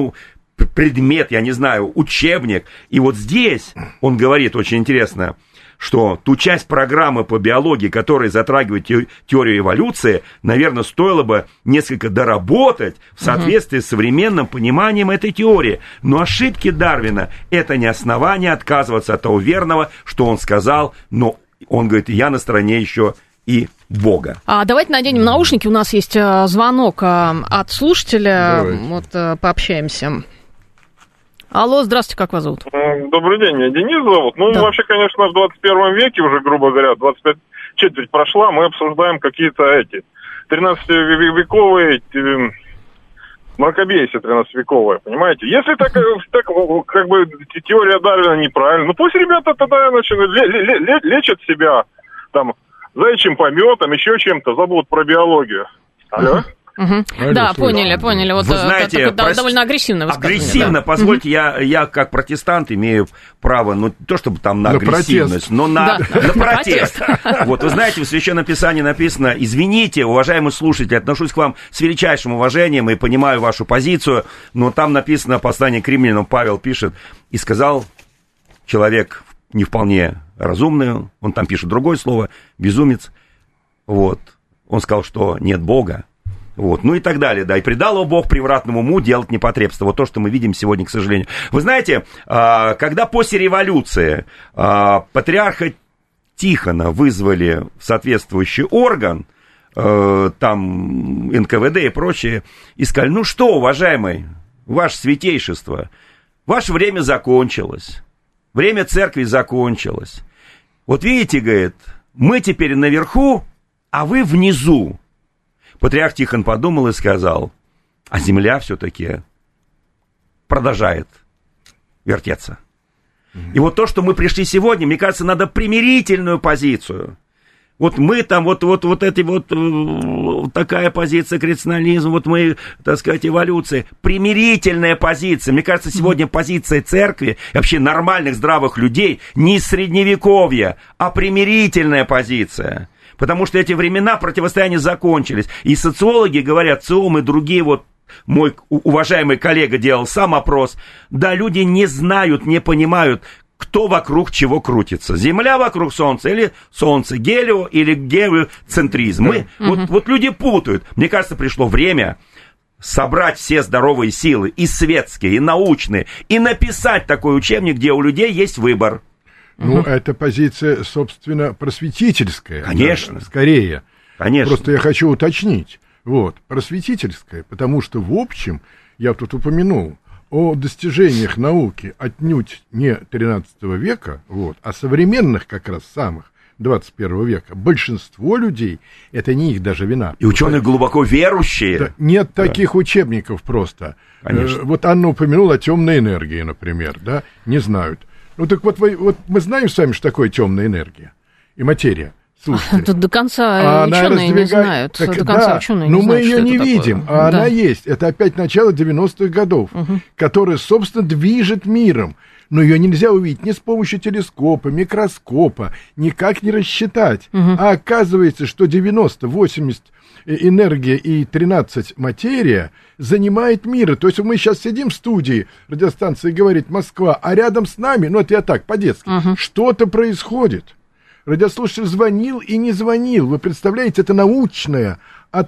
Speaker 2: предмет, я не знаю, учебник. И вот здесь он говорит очень интересно, что ту часть программы по биологии, которая затрагивает теорию эволюции, наверное, стоило бы несколько доработать в соответствии с современным пониманием этой теории. Но ошибки Дарвина – это не основание отказываться от того верного, что он сказал, но он говорит, я на стороне еще и Бога.
Speaker 4: Давайте наденем наушники, у нас есть звонок от слушателя, пообщаемся. Алло, здравствуйте, как вас зовут?
Speaker 6: Добрый день, меня Денис зовут.
Speaker 4: Да.
Speaker 6: Вообще, конечно, в 21 веке уже, грубо говоря, 25 четверть прошла, мы обсуждаем какие-то 13-вековые мракобесие 13-вековое, понимаете? Если так как бы теория Дарвина неправильна, ну пусть ребята тогда лечат себя там заячьим пометом, еще чем-то, забудут про биологию. Алло?
Speaker 4: Да, поняли. Вот,
Speaker 2: вы знаете,
Speaker 4: довольно агрессивно высказывание.
Speaker 2: Агрессивно, да. Позвольте, я как протестант имею право, ну, не то чтобы там на агрессивность, но на протест. Вот, вы знаете, в Священном Писании написано: извините, уважаемый слушатель, отношусь к вам с величайшим уважением и понимаю вашу позицию, но там написано, послание к римлянам, Павел пишет: и сказал человек не вполне разумный, он там пишет другое слово, безумец, вот, он сказал, что нет Бога. Вот, ну и так далее, да, и предал его Бог превратному уму делать непотребство. Вот то, что мы видим сегодня, к сожалению. Вы знаете, когда после революции патриарха Тихона вызвали в соответствующий орган, там НКВД и прочее, и сказали: ну что, уважаемый, ваше святейшество, ваше время закончилось, время церкви закончилось. Вот видите, говорит, мы теперь наверху, а вы внизу. Патриарх Тихон подумал и сказал: а земля все-таки продолжает вертеться. И вот то, что мы пришли сегодня, мне кажется, надо примирительную позицию. Вот мы там, вот эти вот такая позиция, креационализм, вот мы, так сказать, эволюция. Примирительная позиция. Мне кажется, сегодня позиция церкви, вообще нормальных, здравых людей, не из средневековья, а примирительная позиция. Потому что эти времена противостояния закончились. И социологи говорят, ЦИОМ и другие, вот мой уважаемый коллега делал сам опрос, да, люди не знают, не понимают, кто вокруг чего крутится. Земля вокруг Солнца или Солнце, гелио или гелиоцентризм. Вот люди путают. Мне кажется, пришло время собрать все здоровые силы, и светские, и научные, и написать такой учебник, где у людей есть выбор.
Speaker 5: Ну, это позиция, собственно, просветительская.
Speaker 2: Конечно.
Speaker 5: Да, скорее.
Speaker 2: Конечно.
Speaker 5: Просто я хочу уточнить. Вот, просветительская, потому что, в общем, я тут упомянул о достижениях науки отнюдь не 13 века, вот, а современных как раз самых 21 века. Большинство людей, это не их даже вина.
Speaker 2: И ученые глубоко верующие.
Speaker 5: Да, нет таких учебников просто.
Speaker 2: Конечно.
Speaker 5: Вот Анна упомянула о темной энергии, например, да, не знают. Ну так вот мы знаем сами, что такое темная энергия и материя. Слушайте,
Speaker 4: тут до конца ученые не знают.
Speaker 5: Так, до конца ученые не знают, мы ее не видим, а она есть. Это опять начало 90-х годов, которая, собственно, движет миром. Но ее нельзя увидеть ни с помощью телескопа, микроскопа, никак не рассчитать. А оказывается, что 90, 80 энергия и 13 материя занимает мир. То есть мы сейчас сидим в студии радиостанции «Говорит Москва», а рядом с нами, ну это я так, по-детски, что-то происходит. Радиослушатель звонил и не звонил. Вы представляете, это научное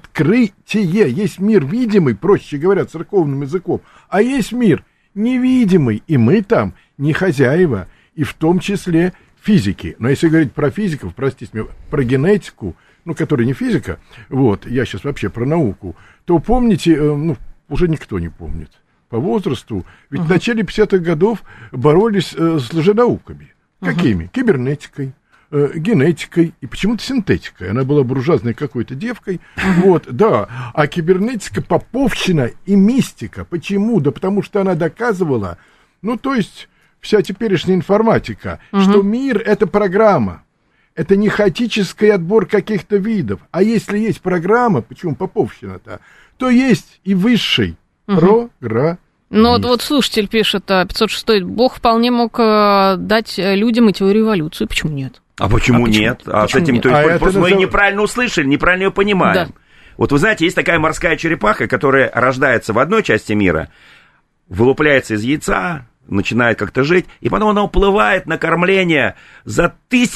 Speaker 5: открытие. Есть мир видимый, проще говоря, церковным языком, а есть мир невидимый, и мы там не хозяева, и в том числе физики. Но если говорить про физиков, простите меня, про генетику, ну, которая не физика, вот, я сейчас вообще про науку, то помните, ну, уже никто не помнит по возрасту, ведь в начале 50-х годов боролись с лженауками. Какими? Кибернетикой, генетикой и почему-то синтетикой. Она была буржуазной какой-то девкой. Вот, да. А кибернетика, поповщина и мистика. Почему? Да потому что она доказывала, ну, то есть вся теперешняя информатика, что мир — это программа. Это не хаотический отбор каких-то видов. А если есть программа, почему поповщина-то, то есть и высший программ.
Speaker 4: Ну, вот слушатель пишет, 506-й, Бог вполне мог дать людям и теорию эволюции. Почему нет?
Speaker 2: А почему нет? А с этим просто мы неправильно услышали, неправильно ее понимаем. Да. Вот вы знаете, есть такая морская черепаха, которая рождается в одной части мира, вылупляется из яйца, начинает как-то жить, и потом она уплывает на кормление за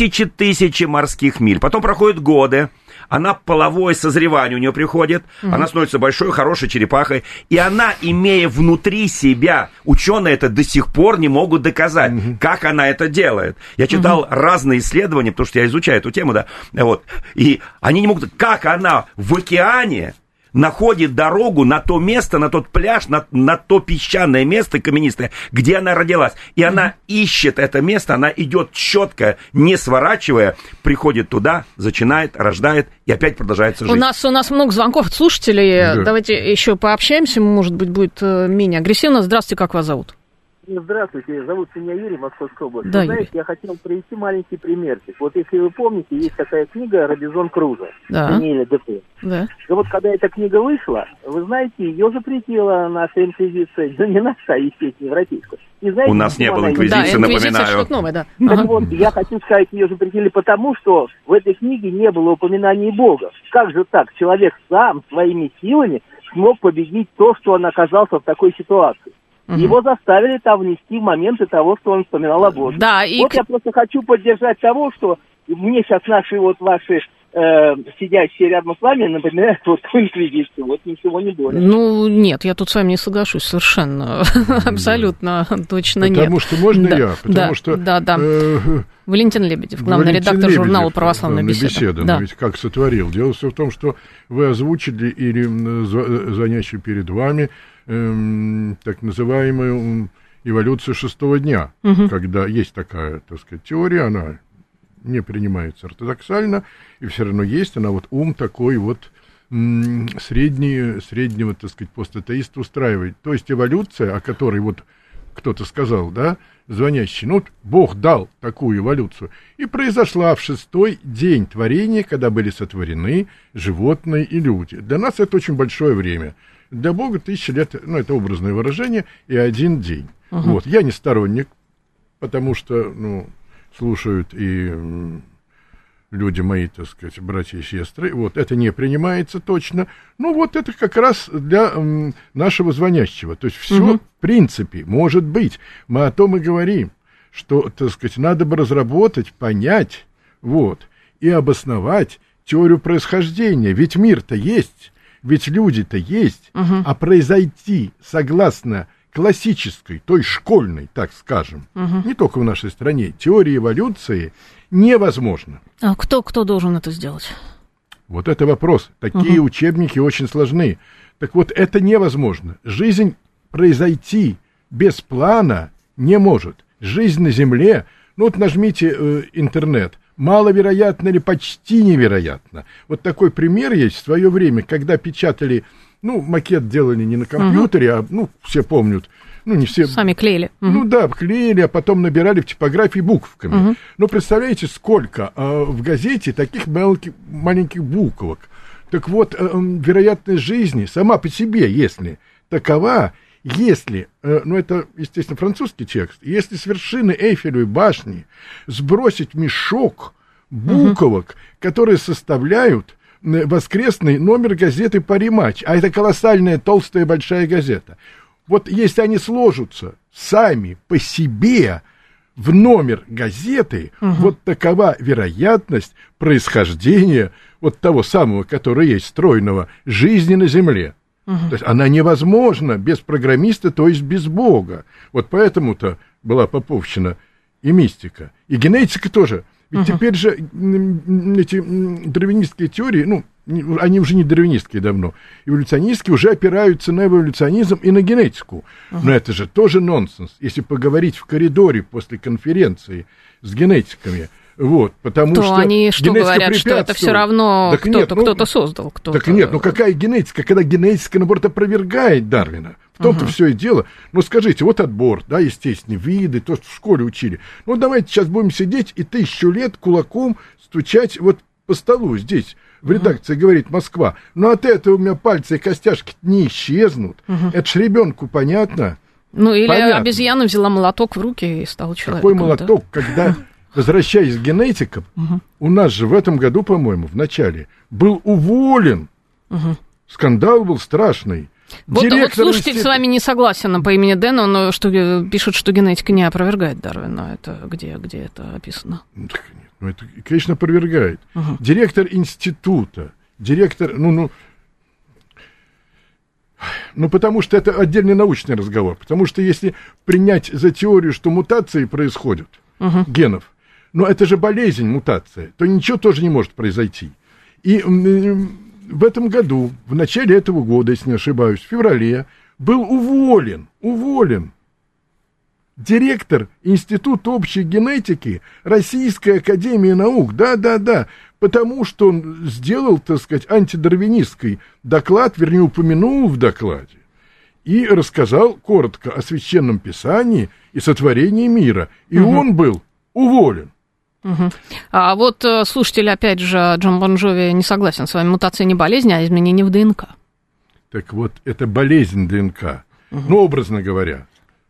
Speaker 2: тысячи морских миль. Потом проходят годы, она половое созревание у нее приходит, она становится большой, хорошей черепахой, и она, имея внутри себя, ученые это до сих пор не могут доказать, как она это делает. Я читал разные исследования, потому что я изучаю эту тему, да, вот, и они не могут, как она в океане находит дорогу на то место, на тот пляж, на то песчаное место каменистое, где она родилась. И она ищет это место, она идет четко, не сворачивая, приходит туда, зачинает, рождает и опять продолжается жизнь.
Speaker 4: У нас много звонков от слушателей. Да. Давайте еще пообщаемся, может быть, будет менее агрессивно. Здравствуйте, как вас зовут?
Speaker 7: Здравствуйте, зовут меня Юрий, Московская область.
Speaker 4: Да,
Speaker 7: вы знаете, я хотел привести маленький примерчик. Вот если вы помните, есть такая книга «Робинзон Крузо».
Speaker 4: Да.
Speaker 7: Да. И вот когда эта книга вышла, вы знаете, ее запретила наша инквизиция, ну не наша, естественно, европейская. И знаете,
Speaker 2: у нас не было инквизиции, напоминаю.
Speaker 4: Новое, да.
Speaker 7: Так вот, я хочу сказать, ее запретили потому, что в этой книге не было упоминаний Бога. Как же так? Человек сам своими силами смог победить то, что он оказался в такой ситуации. Его заставили там внести моменты того, что он вспоминал о Боге.
Speaker 4: Да,
Speaker 7: вот я просто хочу поддержать того, что мне сейчас ваши сидящие рядом с вами напоминают вот инквизицию, вот ничего не более.
Speaker 4: Ну, нет, я тут с вами не соглашусь совершенно, абсолютно точно нет.
Speaker 5: Потому что можно я? Потому что...
Speaker 4: Да. Валентин Лебедев, главный редактор журнала «Православная беседа».
Speaker 5: Да. Ведь как сотворил. Дело все в том, что вы озвучили или звонящий перед вами так называемую эволюцию шестого дня, когда есть такая, так сказать, теория, она не принимается ортодоксально, и все равно есть, она вот ум такой вот среднего, так сказать, постатеиста устраивает. То есть эволюция, о которой вот кто-то сказал, да, звонящий, ну, Бог дал такую эволюцию, и произошла в шестой день творения, когда были сотворены животные и люди. Для нас это очень большое время. Для Бога 1000 лет, ну, это образное выражение, и 1 день. Вот. Я не сторонник, потому что, ну, слушают и люди мои, так сказать, братья и сестры, вот, это не принимается точно. Ну, вот это как раз для нашего звонящего. То есть все, в принципе, может быть. Мы о том и говорим, что, так сказать, надо бы разработать, понять, вот, и обосновать теорию происхождения. Ведь мир-то есть. Ведь люди-то есть, а произойти согласно классической, той школьной, так скажем, не только в нашей стране, теории эволюции невозможно.
Speaker 4: А кто должен это сделать?
Speaker 5: Вот это вопрос. Такие учебники очень сложны. Так вот, это невозможно. Жизнь произойти без плана не может. Жизнь на Земле, ну вот нажмите интернет, маловероятно или почти невероятно. Вот такой пример есть в свое время, когда печатали, ну, макет делали не на компьютере, а, ну, все помнят, ну, не все...
Speaker 4: Сами клеили.
Speaker 5: Ну, да, клеили, а потом набирали в типографии буквками. Но представляете, сколько в газете таких маленьких буквок. Так вот, вероятность жизни сама по себе, если такова, если, ну, это, естественно, французский текст, если с вершины Эйфелевой башни сбросить мешок буквок, которые составляют воскресный номер газеты «Пари-матч», а это колоссальная, толстая, большая газета, вот если они сложатся сами по себе в номер газеты, вот такова вероятность происхождения вот того самого, который есть, стройного, жизни на Земле. То есть она невозможна без программиста, то есть без Бога. Вот поэтому-то была поповщина и мистика. И генетика тоже. Ведь теперь же эти дарвинистские теории, ну, они уже не дарвинистские давно, эволюционистские уже опираются на эволюционизм и на генетику. Но это же тоже нонсенс, если поговорить в коридоре после конференции с генетиками. Вот, потому
Speaker 4: то
Speaker 5: что
Speaker 4: они что говорят, что это все равно кто-то создал.
Speaker 5: Так нет, ну какая генетика, когда генетика, наоборот, опровергает Дарвина. В том-то все и дело. Ну скажите, вот отбор, да, естественно, виды, то, что в школе учили. Ну давайте сейчас будем сидеть и 1000 лет кулаком стучать вот по столу здесь, в редакции говорит Москва. Ну от этого у меня пальцы и костяшки не исчезнут. Это ж ребенку понятно.
Speaker 4: Ну или понятно. Обезьяна взяла молоток в руки и стала человеком.
Speaker 5: Какой молоток, да? Когда... Возвращаясь к генетикам, у нас же в этом году, по-моему, в начале, был уволен. Скандал был страшный.
Speaker 4: Вот слушатель с вами не согласен по имени Дэн, он пишет, что генетика не опровергает Дарвина. Это где это описано?
Speaker 5: Ну, это, конечно, опровергает. Директор института, ну, потому что это отдельный научный разговор. Потому что если принять за теорию, что мутации происходят, генов, но это же болезнь, мутация, то ничего тоже не может произойти. И в этом году, в начале этого года, если не ошибаюсь, в феврале, был уволен директор Института общей генетики Российской академии наук. Да, потому что он сделал, так сказать, антидарвинистский доклад, вернее, упомянул в докладе и рассказал коротко о священном писании и сотворении мира. И он был уволен.
Speaker 4: А вот слушатель, опять же, Джон Бон Джови не согласен с вами. Мутация не болезнь, а изменение в ДНК.
Speaker 5: Так вот, это болезнь ДНК. Ну, образно говоря.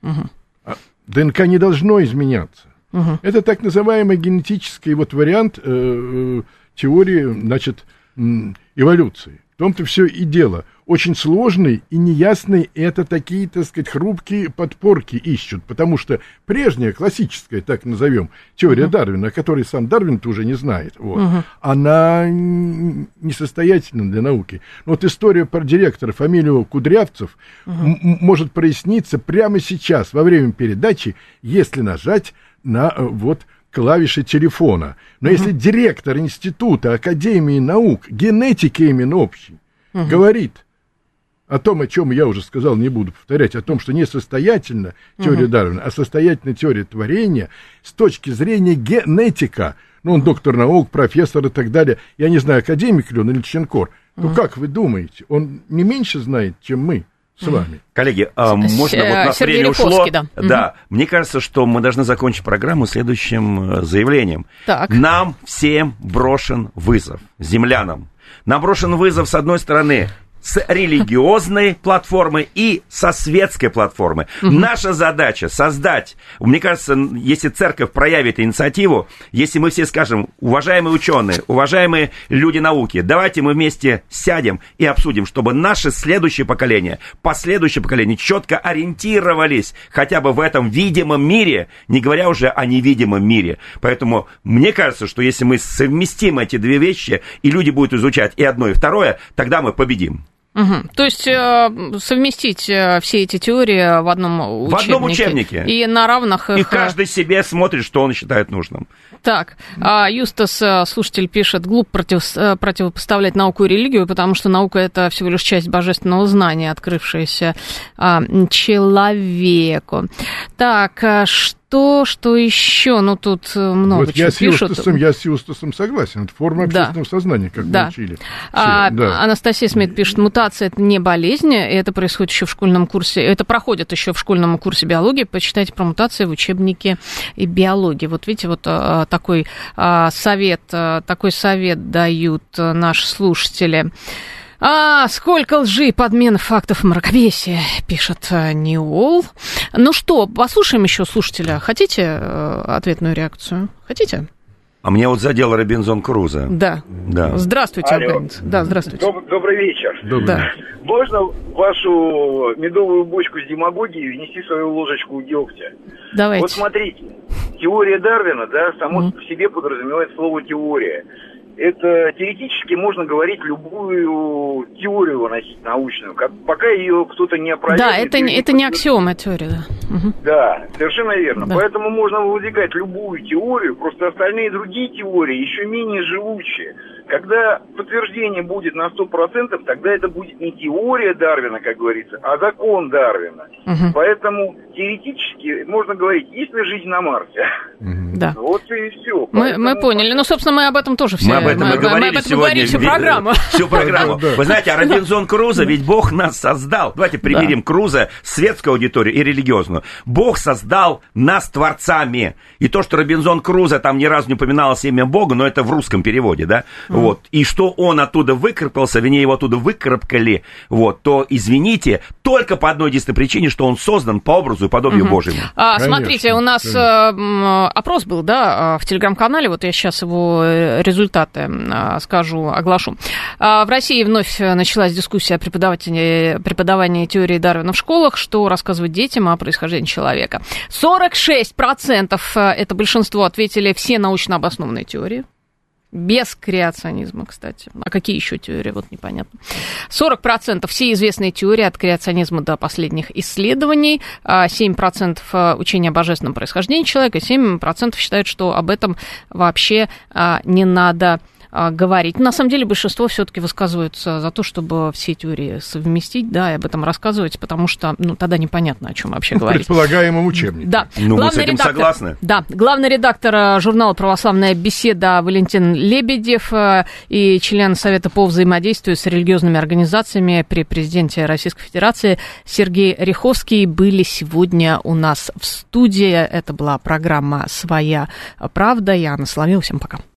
Speaker 5: ДНК не должно изменяться. Это так называемый генетический вот вариант теории, значит, эволюции. В том-то все и дело. Очень сложный и неясный это такие, так сказать, хрупкие подпорки ищут, потому что прежняя, классическая, так назовем, теория Дарвина, о которой сам Дарвин-то уже не знает, вот, она несостоятельна для науки. Но вот история про директора, фамилию Кудрявцев, может проясниться прямо сейчас, во время передачи, если нажать на вот клавиши телефона. Но если директор Института Академии наук, генетики именно общей, говорит о том, о чем я уже сказал, не буду повторять, о том, что несостоятельна теория Дарвина, а состоятельна теория творения с точки зрения генетика. Ну, он доктор наук, профессор и так далее. Я не знаю, академик ли он или ченкор. Ну, как вы думаете, он не меньше знает, чем мы с вами?
Speaker 2: Коллеги, можно, вот нас время ушло. Да, мне кажется, что мы должны закончить программу следующим заявлением.
Speaker 4: Так.
Speaker 2: Нам всем брошен вызов, землянам. Нам брошен вызов, с одной стороны, с религиозной платформы и со светской платформы. Наша задача создать, мне кажется, если церковь проявит инициативу, если мы все скажем, уважаемые ученые, уважаемые люди науки, давайте мы вместе сядем и обсудим, чтобы наше следующее поколение, последующее поколение четко ориентировались хотя бы в этом видимом мире, не говоря уже о невидимом мире. Поэтому мне кажется, что если мы совместим эти две вещи, и люди будут изучать и одно, и второе, тогда мы победим.
Speaker 4: То есть совместить все эти теории в одном учебнике. И на равных их...
Speaker 2: И каждый себе смотрит, что он считает нужным.
Speaker 4: Так, Юстас, слушатель, пишет, глупо противопоставлять науку и религию, потому что наука – это всего лишь часть божественного знания, открывшаяся человеку. Так, что еще? Ну, тут много
Speaker 5: вот
Speaker 4: чего пишут.
Speaker 5: Я с Юстасом согласен. Это форма общественного сознания, как мы учили.
Speaker 4: Анастасия Смит пишет, мутация – это не болезнь, это происходит еще в школьном курсе, это проходит еще в школьном курсе биологии. Почитайте про мутации в учебнике биологии. Вот видите, вот такой совет дают наши слушатели. Сколько лжи и подмен фактов мракобесия, пишет Ниол. Ну что, послушаем еще слушателя. Хотите ответную реакцию? Хотите?
Speaker 2: А меня вот задел Робинзон Крузо.
Speaker 4: Да. Здравствуйте, афганец. Да, здравствуйте.
Speaker 8: Добрый вечер.
Speaker 4: Да.
Speaker 8: Можно вашу медовую бочку с демагогией внести свою ложечку дегтя?
Speaker 4: Давайте.
Speaker 8: Вот смотрите, теория Дарвина, да, само по себе подразумевает слово «теория». Это теоретически можно говорить любую теорию выносить научную, пока ее кто-то не опровергнет.
Speaker 4: Да, это не аксиома теория, да.
Speaker 8: Да, совершенно верно.
Speaker 4: Да.
Speaker 8: Поэтому можно выдвигать любую теорию, просто остальные другие теории еще менее живучие. Когда подтверждение будет на 100%, тогда это будет не теория Дарвина, как говорится, а закон Дарвина. Поэтому теоретически можно говорить, есть ли жизнь на Марсе.
Speaker 4: Да.
Speaker 8: Вот и все.
Speaker 4: Мы поняли. Ну, собственно, мы об этом тоже все.
Speaker 2: Мы об этом говорили сегодня.
Speaker 4: Всю программу.
Speaker 2: Всю программу. Вы знаете, а Робинзон Крузо, ведь Бог нас создал. Давайте примирим Крузо, светскую аудиторию и религиозную. Бог создал нас творцами. И то, что Робинзон Крузо там ни разу не упоминалось имя Бога, но это в русском переводе, да? Вот. И что он оттуда выкарабкался, вернее, его оттуда выкарабкали, вот, то, извините, только по одной единственной причине, что он создан по образу и подобию Божьему.
Speaker 4: Смотрите, у нас опрос был, да, в телеграм-канале, вот я сейчас его результаты оглашу. В России вновь началась дискуссия о преподавании теории Дарвина в школах, что рассказывать детям о происхождении человека. 46% это большинство ответили все научно обоснованные теории. Без креационизма, кстати. А какие еще теории? Вот непонятно. 40% все известные теории от креационизма до последних исследований. 7% учения о божественном происхождении человека. 7% считают, что об этом вообще не надо говорить. На самом деле большинство все-таки высказываются за то, чтобы все теории совместить, да, и об этом рассказывать, потому что, тогда непонятно, о чем вообще говорить.
Speaker 5: Предполагаемом учебнике.
Speaker 4: Да.
Speaker 2: Мы с этим согласны.
Speaker 4: Да, главный редактор журнала «Православная беседа» Валентин Лебедев и член Совета по взаимодействию с религиозными организациями при президенте Российской Федерации Сергей Ряховский были сегодня у нас в студии. Это была программа «Своя правда». Я Анна Соловьева. Всем пока.